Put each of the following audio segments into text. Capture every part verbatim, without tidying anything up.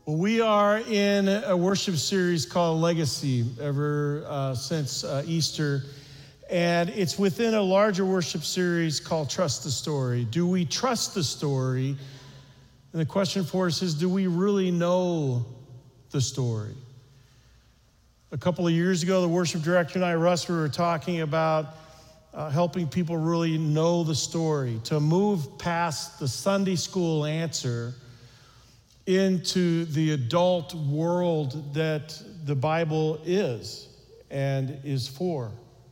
Well, we are in a worship series called Legacy ever uh, since uh, Easter, and it's within a larger worship series called Trust the Story. Do we trust the story? And the question for us is, do we really know the story? A couple of years ago, the worship director and I, Russ, we were talking about uh, helping people really know the story, to move past the Sunday school answer into the adult world that the Bible is and is for.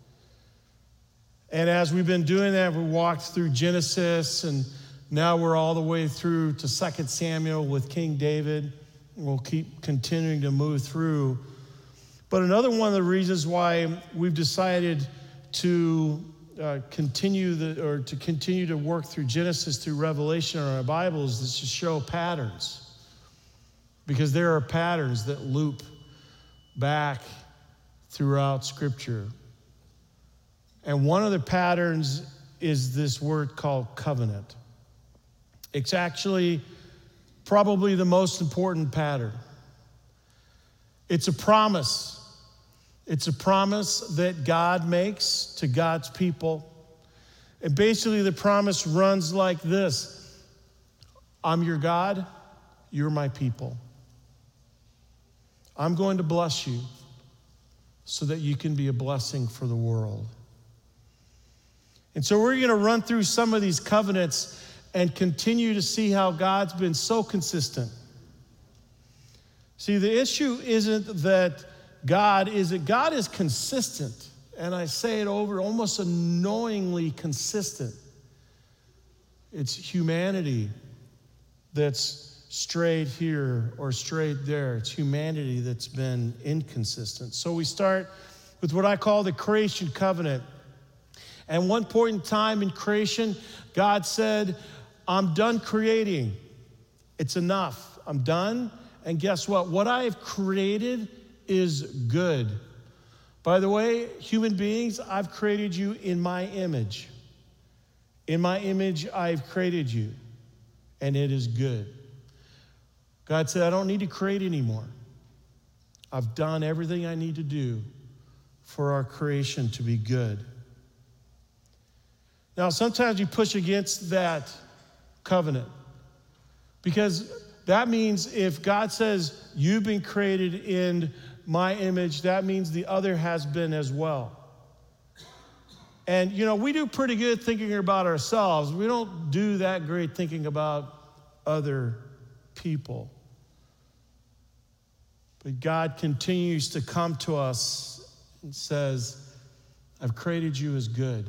And as we've been doing that, we walked through Genesis, and now we're all the way through to Second Samuel with King David. We'll keep continuing to move through. But another one of the reasons why we've decided to uh, continue the or to continue to work through Genesis through Revelation in our Bibles is to show patterns. Because there are patterns that loop back throughout Scripture. And one of the patterns is this word called covenant. It's actually probably the most important pattern. It's a promise. It's a promise that God makes to God's people. And basically the promise runs like this: I'm your God, you're my people. I'm going to bless you so that you can be a blessing for the world. And so we're going to run through some of these covenants and continue to see how God's been so consistent. See, the issue isn't that God is that God is consistent, and I say it over, almost annoyingly consistent. It's humanity that's strayed here or strayed there. It's humanity that's been inconsistent. So we start with what I call the creation covenant. And one point in time in creation, God said, I'm done creating. It's enough. I'm done. And guess what? What I have created is good. By the way, human beings, I've created you in my image. In my image, I've created you, and it is good. God said, I don't need to create anymore. I've done everything I need to do for our creation to be good. Now, sometimes you push against that covenant, because that means if God says you've been created in my image, that means the other has been as well. And, you know, we do pretty good thinking about ourselves. We don't do that great thinking about other people. But God continues to come to us and says, I've created you as good.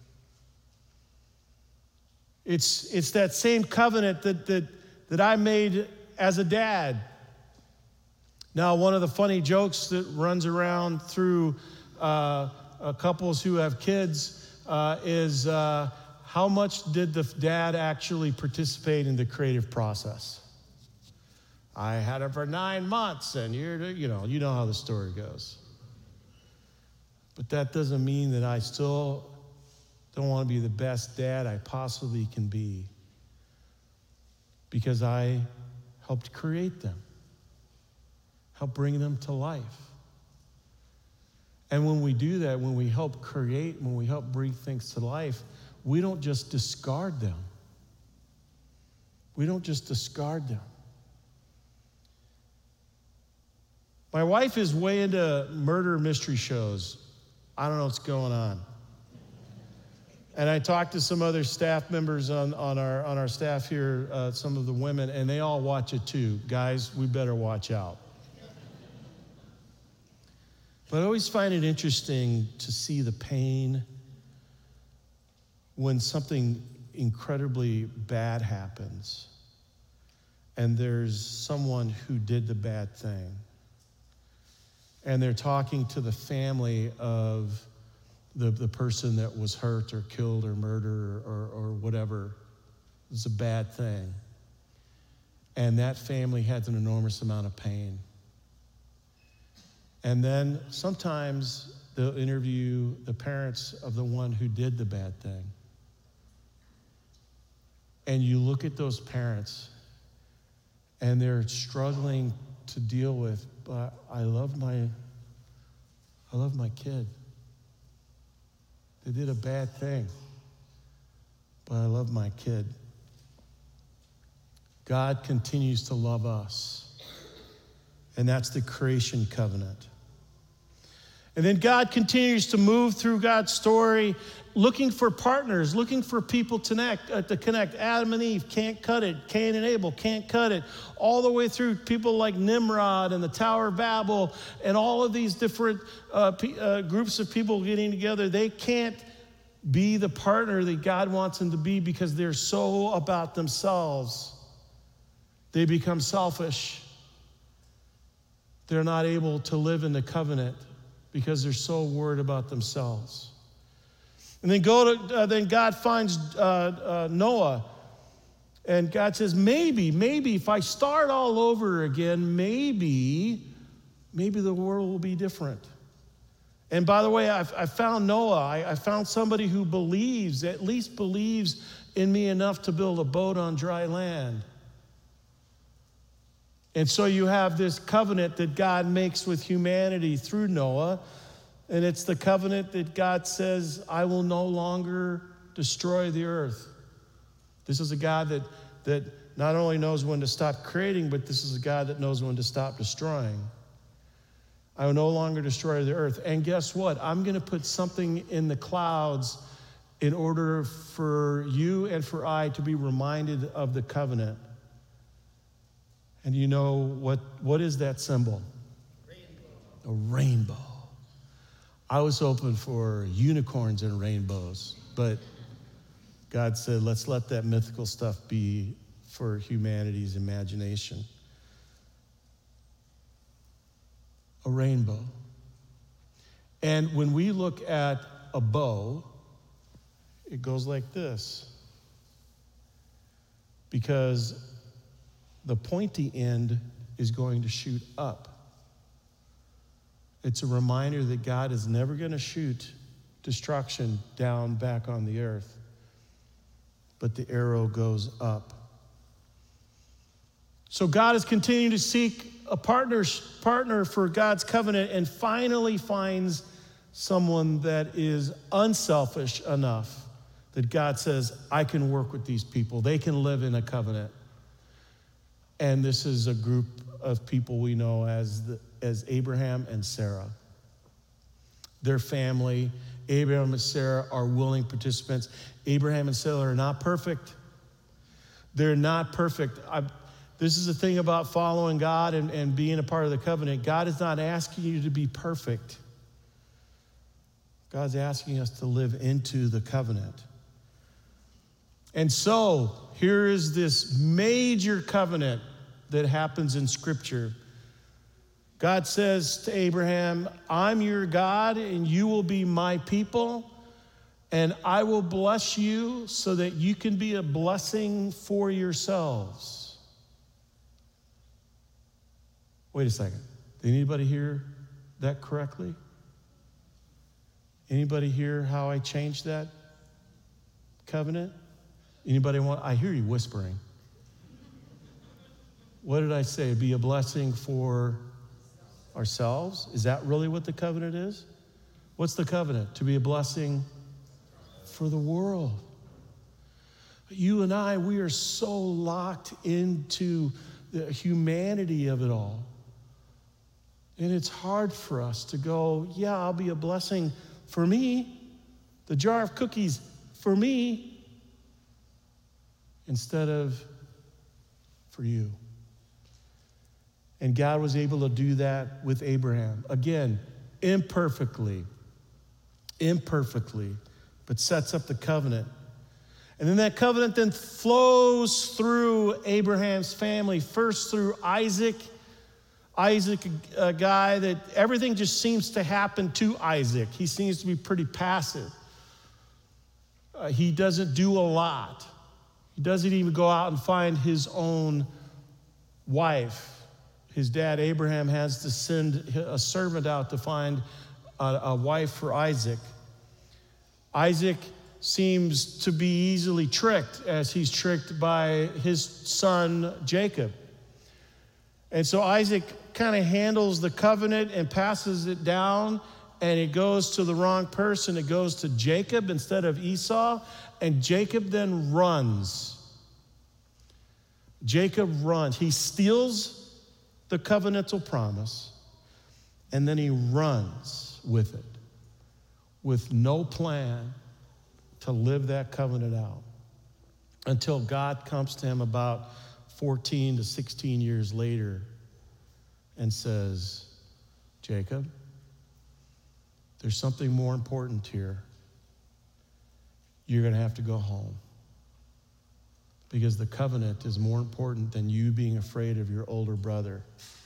It's, it's that same covenant that, that, that I made as a dad. Now, one of the funny jokes that runs around through uh, uh, couples who have kids uh, is uh, how much did the dad actually participate in the creative process? I had her for nine months, and you're, you know, you know how the story goes. But that doesn't mean that I still don't want to be the best dad I possibly can be, because I helped create them, helped bring them to life. And when we do that, when we help create, when we help bring things to life, we don't just discard them. We don't just discard them. My wife is way into murder mystery shows. I don't know what's going on. And I talked to some other staff members on, on, our, on our staff here, uh, some of the women, and they all watch it too. Guys, we better watch out. But I always find it interesting to see the pain when something incredibly bad happens and there's someone who did the bad thing. And they're talking to the family of the, the person that was hurt or killed or murdered or, or whatever. It's a bad thing. And that family has an enormous amount of pain. And then sometimes they'll interview the parents of the one who did the bad thing. And you look at those parents and they're struggling to deal with, but I love my, I love my kid. They did a bad thing, but I love my kid. God continues to love us, and that's the creation covenant. And then God continues to move through God's story, looking for partners, looking for people to connect, uh, to connect. Adam and Eve can't cut it. Cain and Abel can't cut it. All the way through people like Nimrod and the Tower of Babel and all of these different uh, p- uh, groups of people getting together. They can't be the partner that God wants them to be because they're so about themselves. They become selfish. They're not able to live in the covenant because they're so worried about themselves. And then go to, uh, then God finds uh, uh, Noah, and God says, maybe, maybe if I start all over again, maybe, maybe the world will be different. And by the way, I, I found Noah. I, I found somebody who believes, at least believes in me enough to build a boat on dry land. And so you have this covenant that God makes with humanity through Noah, and it's the covenant that God says, I will no longer destroy the earth. This is a God that, that not only knows when to stop creating, but this is a God that knows when to stop destroying. I will no longer destroy the earth. And guess what? I'm going to put something in the clouds in order for you and for I to be reminded of the covenant. And you know what, what is that symbol? Rainbow. A rainbow. I was hoping for unicorns and rainbows, but God said, let's let that mythical stuff be for humanity's imagination. A rainbow. And when we look at a bow, it goes like this. Because the pointy end is going to shoot up. It's a reminder that God is never going to shoot destruction down back on the earth, but the arrow goes up. So God is continuing to seek a partner, partner for God's covenant and finally finds someone that is unselfish enough that God says, I can work with these people. They can live in a covenant. And this is a group of people we know as, the, as Abraham and Sarah. Their family, Abraham and Sarah, are willing participants. Abraham and Sarah are not perfect. They're not perfect. I, this is the thing about following God and, and being a part of the covenant. God is not asking you to be perfect. God's asking us to live into the covenant. And so, here is this major covenant that happens in Scripture. God says to Abraham, I'm your God, and you will be my people, and I will bless you so that you can be a blessing for yourselves. Wait a second. Did anybody hear that correctly? Anybody hear how I changed that covenant? Anybody want? I hear you whispering. What did I say? Be a blessing for ourselves? Is that really what the covenant is? What's the covenant? To be a blessing for the world. You and I, we are so locked into the humanity of it all. And it's hard for us to go, yeah, I'll be a blessing for me, the jar of cookies for me, instead of for you. And God was able to do that with Abraham. Again, imperfectly, imperfectly, but sets up the covenant. And then that covenant then flows through Abraham's family, first through Isaac. Isaac, a guy that everything just seems to happen to Isaac. He seems to be pretty passive. Uh, he doesn't do a lot. He doesn't even go out and find his own wife. His dad, Abraham, has to send a servant out to find a, a wife for Isaac. Isaac seems to be easily tricked, as he's tricked by his son, Jacob. And so Isaac kind of handles the covenant and passes it down, and it goes to the wrong person. It goes to Jacob instead of Esau, and Jacob then runs. Jacob runs. He steals the covenantal promise, and then he runs with it, with no plan to live that covenant out, until God comes to him about fourteen to sixteen years later and says, Jacob, there's something more important here. You're going to have to go home, because the covenant is more important than you being afraid of your older brother.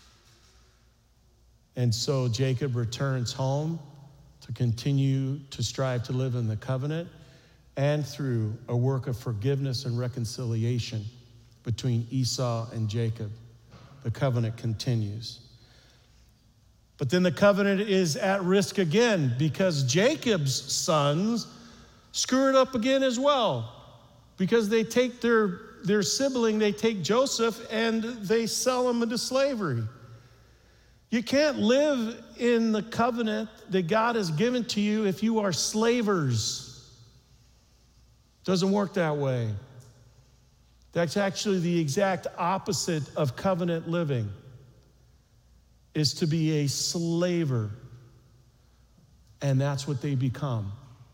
And so Jacob returns home to continue to strive to live in the covenant, and through a work of forgiveness and reconciliation between Esau and Jacob, the covenant continues. But then the covenant is at risk again, because Jacob's sons screw it up again as well, because they take their, their sibling, they take Joseph, and they sell him into slavery. You can't live in the covenant that God has given to you if you are slavers. Doesn't work that way. That's actually the exact opposite of covenant living, is to be a slaver. And that's what they become,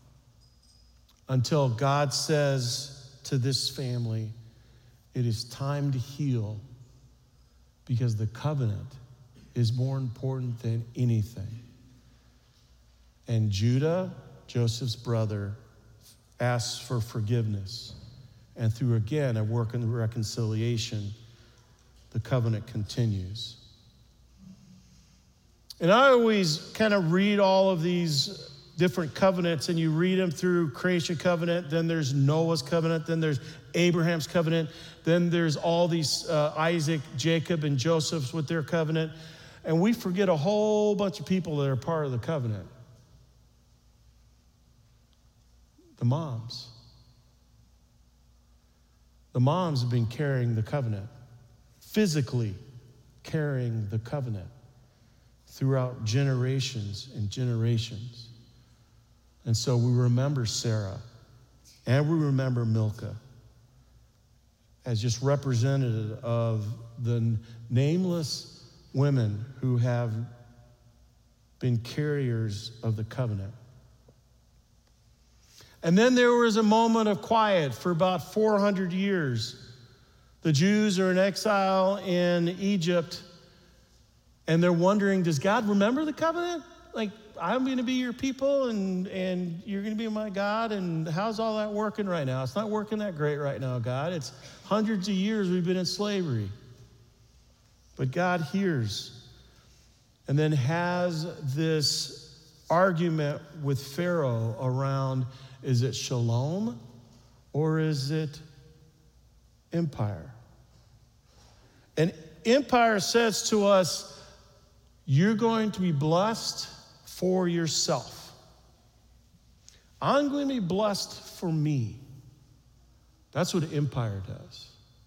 until God says to this family, it is time to heal, because the covenant is more important than anything. And Judah, Joseph's brother, asks for forgiveness. And through, again, a work in reconciliation, the covenant continues. And I always kind of read all of these different covenants, and you read them through creation covenant, then there's Noah's covenant, then there's Abraham's covenant, then there's all these uh, Isaac, Jacob, and Joseph's with their covenant. And we forget a whole bunch of people that are part of the covenant. The moms. The moms have been carrying the covenant, physically carrying the covenant throughout generations and generations. And so we remember Sarah, and we remember Milcah as just representative of the nameless women who have been carriers of the covenant. And then there was a moment of quiet for about four hundred years. The Jews are in exile in Egypt, and they're wondering, does God remember the covenant? Like, I'm going to be your people, and, and you're going to be my God, and how's all that working right now? It's not working that great right now, God. It's hundreds of years we've been in slavery. But God hears, and then has this argument with Pharaoh around, is it shalom or is it empire? And empire says to us, you're going to be blessed for yourself. I'm going to be blessed for me. That's what empire does.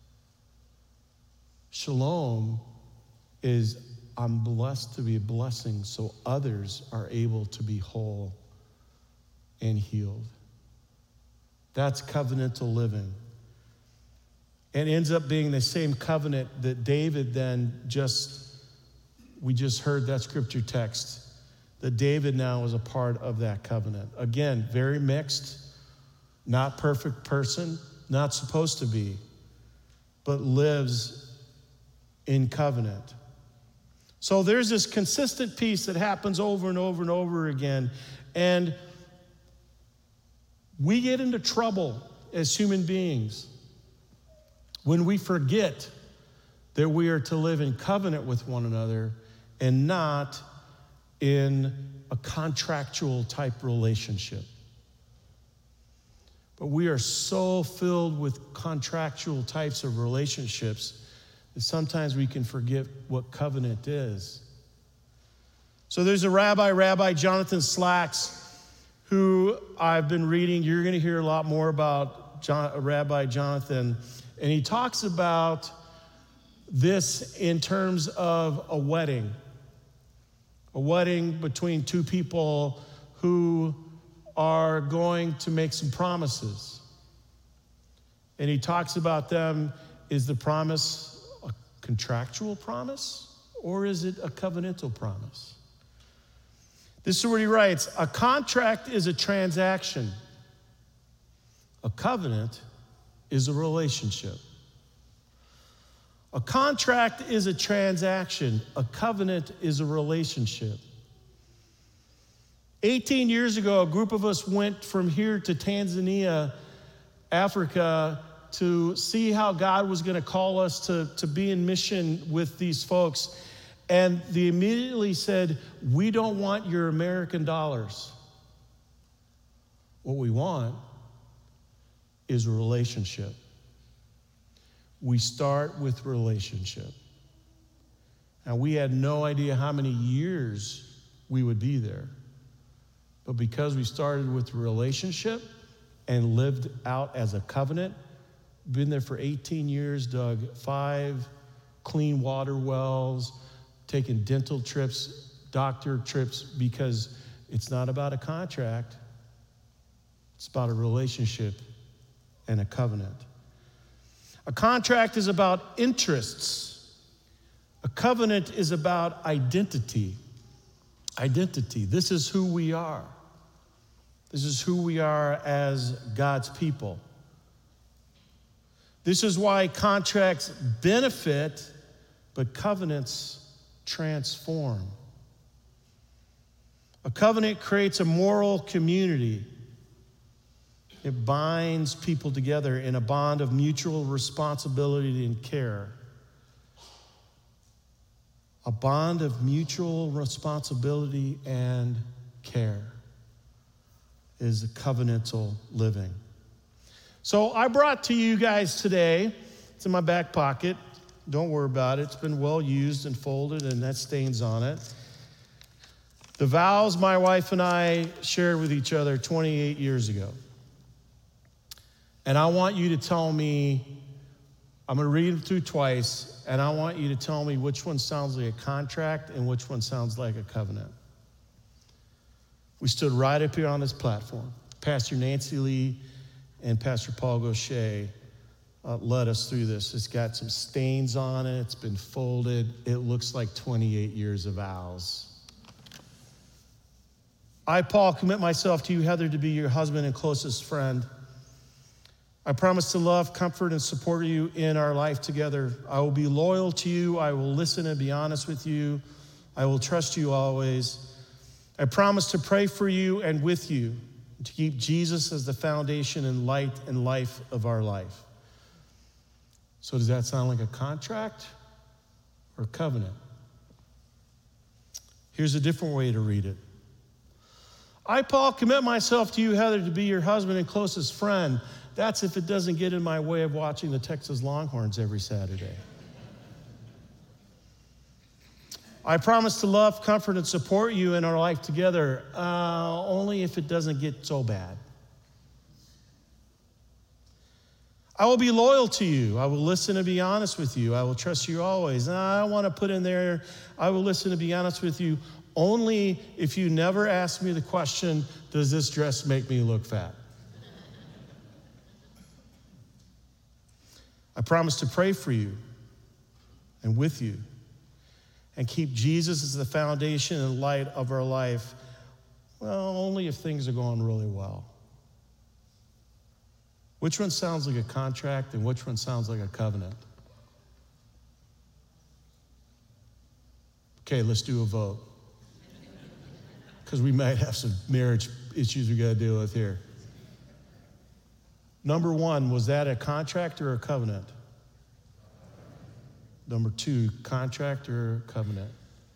Shalom is, I'm blessed to be a blessing so others are able to be whole and healed. That's covenantal living. And ends up being the same covenant that David then just, we just heard that scripture text, that David now is a part of that covenant. Again, very mixed, not perfect person, not supposed to be, but lives in covenant. So there's this consistent piece that happens over and over and over again. And we get into trouble as human beings when we forget that we are to live in covenant with one another and not in a contractual type relationship. But we are so filled with contractual types of relationships that sometimes we can forget what covenant is. So there's a rabbi, Rabbi Jonathan Slacks, who I've been reading. You're going to hear a lot more about John, Rabbi Jonathan. And he talks about this in terms of a wedding, a wedding between two people who are going to make some promises. And he talks about them. Is the promise a contractual promise, or is it a covenantal promise? This is what he writes: a contract is a transaction. A covenant is a relationship. A contract is a transaction. A covenant is a relationship. eighteen years ago, a group of us went from here to Tanzania, Africa, to see how God was going to call us to, to be in mission with these folks. And they immediately said, we don't want your American dollars. What we want is a relationship. We start with relationship. And we had no idea how many years we would be there. But because we started with relationship and lived out as a covenant, been there for eighteen years, dug five clean water wells, taken dental trips, doctor trips, because it's not about a contract. It's about a relationship and a covenant. A contract is about interests. A covenant is about identity. Identity. This is who we are. This is who we are as God's people. This is why contracts benefit, but covenants transform. A covenant creates a moral community. It binds people together in a bond of mutual responsibility and care. A bond of mutual responsibility and care is a covenantal living. So I brought to you guys today, it's in my back pocket. Don't worry about it. It's been well used and folded, and that stains on it. The vows my wife and I shared with each other twenty-eight years ago. And I want you to tell me, I'm going to read them through twice, and I want you to tell me which one sounds like a contract and which one sounds like a covenant. We stood right up here on this platform. Pastor Nancy Lee and Pastor Paul Gaucher uh, led us through this. It's got some stains on it. It's been folded. It looks like twenty-eight years of vows. I, Paul, commit myself to you, Heather, to be your husband and closest friend. I promise to love, comfort, and support you in our life together. I will be loyal to you. I will listen and be honest with you. I will trust you always. I promise to pray for you and with you, to keep Jesus as the foundation and light and life of our life. So does that sound like a contract or a covenant? Here's a different way to read it. I, Paul, commit myself to you, Heather, to be your husband and closest friend. That's if it doesn't get in my way of watching the Texas Longhorns every Saturday. I promise to love, comfort, and support you in our life together, uh, only if it doesn't get so bad. I will be loyal to you. I will listen and be honest with you. I will trust you always. And I want to put in there, I will listen and be honest with you, only if you never ask me the question, does this dress make me look fat? I promise to pray for you and with you and keep Jesus as the foundation and light of our life, well, only if things are going really well. Which one sounds like a contract and which one sounds like a covenant? Okay, let's do a vote. Because we might have some marriage issues we got to deal with here. Number one, was that a contract or a covenant? Number two, contract or covenant?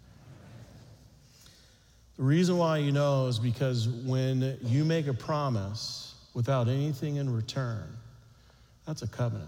The reason why you know is because when you make a promise without anything in return, that's a covenant.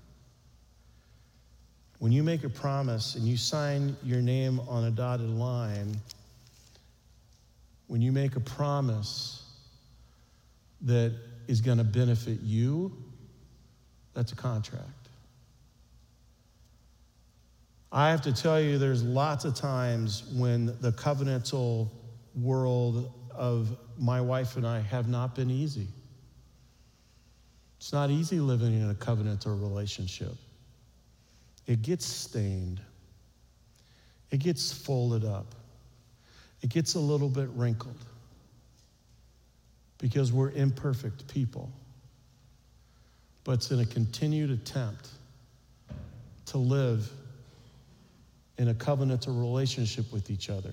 When you make a promise and you sign your name on a dotted line, when you make a promise that is going to benefit you, that's a contract. I have to tell you, there's lots of times when the covenantal world of my wife and I have not been easy. It's not easy living in a covenantal relationship. It gets stained. It gets folded up. It gets a little bit wrinkled because we're imperfect people. But it's in a continued attempt to live in a covenantal relationship with each other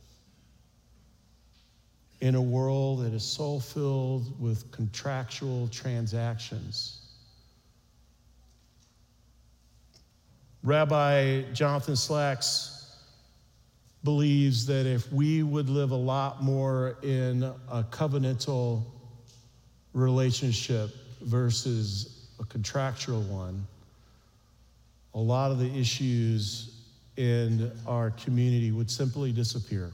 in a world that is so filled with contractual transactions. Rabbi Jonathan Slacks believes that if we would live a lot more in a covenantal relationship versus a contractual one, a lot of the issues in our community would simply disappear,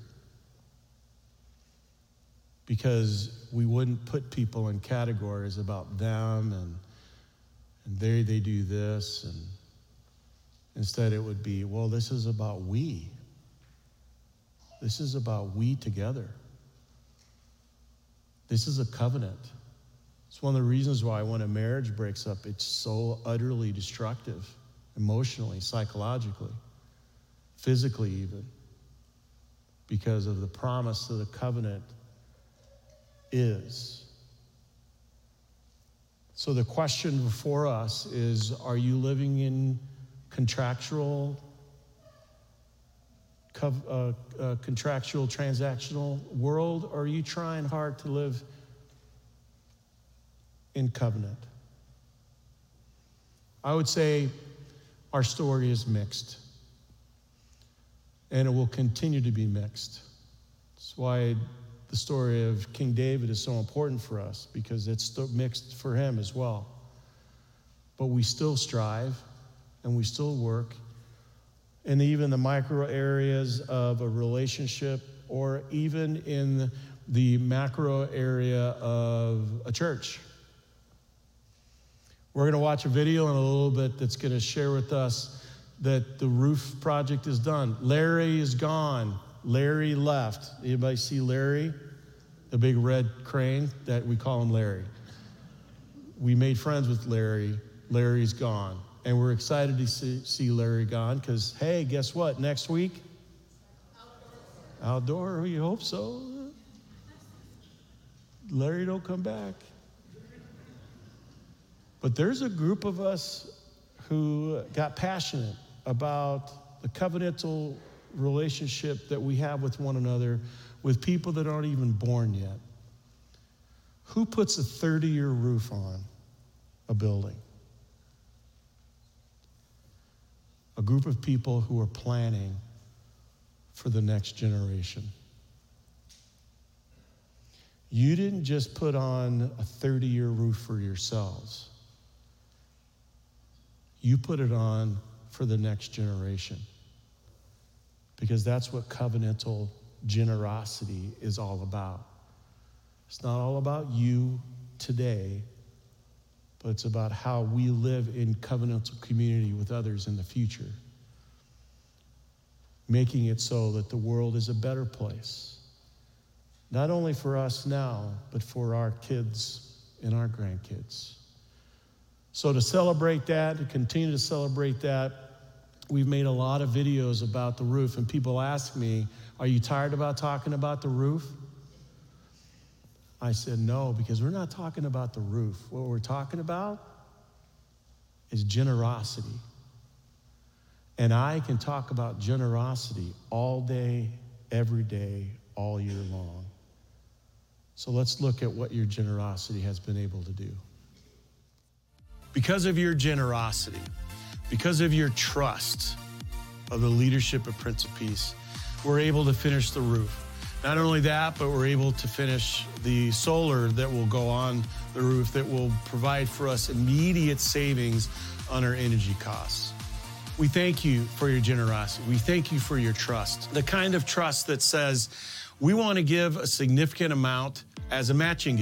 because we wouldn't put people in categories about them and, and they, they do this. And instead it would be, well, this is about we. This is about we together. This is a covenant. It's one of the reasons why when a marriage breaks up, it's so utterly destructive, emotionally, psychologically, physically even, because of the promise of the covenant is. So the question before us is, are you living in contractual, uh, uh, contractual, transactional world, or are you trying hard to live in covenant? I would say our story is mixed, and it will continue to be mixed. That's why the story of King David is so important for us, because it's still mixed for him as well. But we still strive and we still work, and even the micro areas of a relationship, or even in the macro area of a church. We're going to watch a video in a little bit that's going to share with us that the roof project is done. Larry is gone. Larry left. Anybody see Larry? The big red crane that we call him Larry. We made friends with Larry. Larry's gone. And we're excited to see, see Larry gone because, hey, guess what? Next week? Outdoor. Outdoor, we hope so. Larry don't come back. But there's a group of us who got passionate about the covenantal relationship that we have with one another, with people that aren't even born yet. Who puts a thirty-year roof on a building? A group of people who are planning for the next generation. You didn't just put on a thirty-year roof for yourselves. You put it on for the next generation, because that's what covenantal generosity is all about. It's not all about you today, but it's about how we live in covenantal community with others in the future, making it so that the world is a better place, not only for us now, but for our kids and our grandkids. So to celebrate that, to continue to celebrate that, we've made a lot of videos about the roof, and people ask me, are you tired about talking about the roof? I said, no, because we're not talking about the roof. What we're talking about is generosity. And I can talk about generosity all day, every day, all year long. So let's look at what your generosity has been able to do. Because of your generosity, because of your trust of the leadership of Prince of Peace, we're able to finish the roof. Not only that, but we're able to finish the solar that will go on the roof that will provide for us immediate savings on our energy costs. We thank you for your generosity. We thank you for your trust. The kind of trust that says, we want to give a significant amount as a matching gift,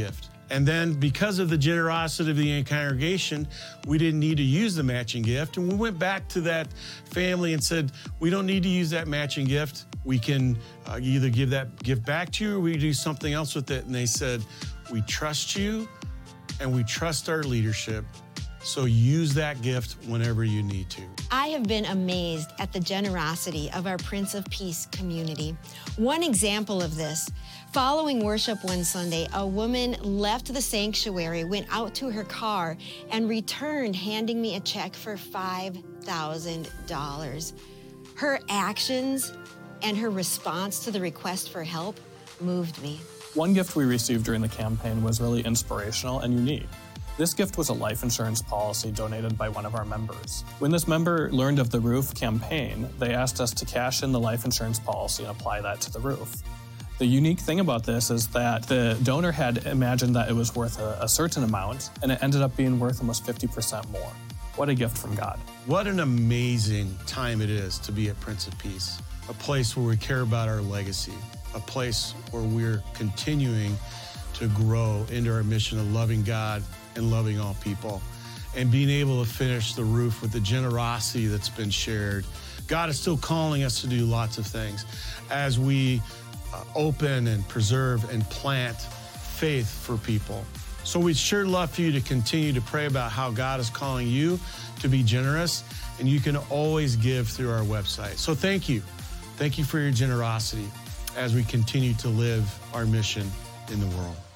And then because of the generosity of the congregation, we didn't need to use the matching gift. And we went back to that family and said, we don't need to use that matching gift. We can uh, either give that gift back to you or we do something else with it. And they said, we trust you and we trust our leadership. So use that gift whenever you need to. I have been amazed at the generosity of our Prince of Peace community. One example of this, following worship one Sunday, a woman left the sanctuary, went out to her car, and returned handing me a check for five thousand dollars. Her actions and her response to the request for help moved me. One gift we received during the campaign was really inspirational and unique. This gift was a life insurance policy donated by one of our members. When this member learned of the roof campaign, they asked us to cash in the life insurance policy and apply that to the roof. The unique thing about this is that the donor had imagined that it was worth a, a certain amount, and it ended up being worth almost fifty percent more. What a gift from God. What an amazing time it is to be at Prince of Peace, a place where we care about our legacy, a place where we're continuing to grow into our mission of loving God and loving all people, and being able to finish the roof with the generosity that's been shared. God is still calling us to do lots of things as we uh, open and preserve and plant faith for people. So we'd sure love for you to continue to pray about how God is calling you to be generous, and you can always give through our website. So thank you. Thank you for your generosity as we continue to live our mission in the world.